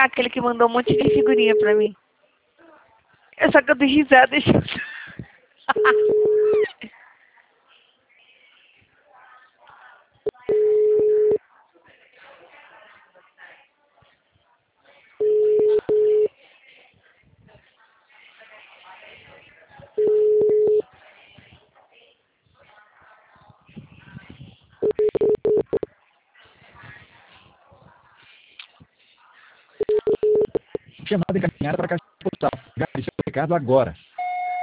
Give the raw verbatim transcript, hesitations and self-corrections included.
marcar aquele que mandou um monte de figurinha pra mim. É só que eu dei risada, deixa eu... Chamada encaminhada para a caixa postal. Ligar seu recado agora.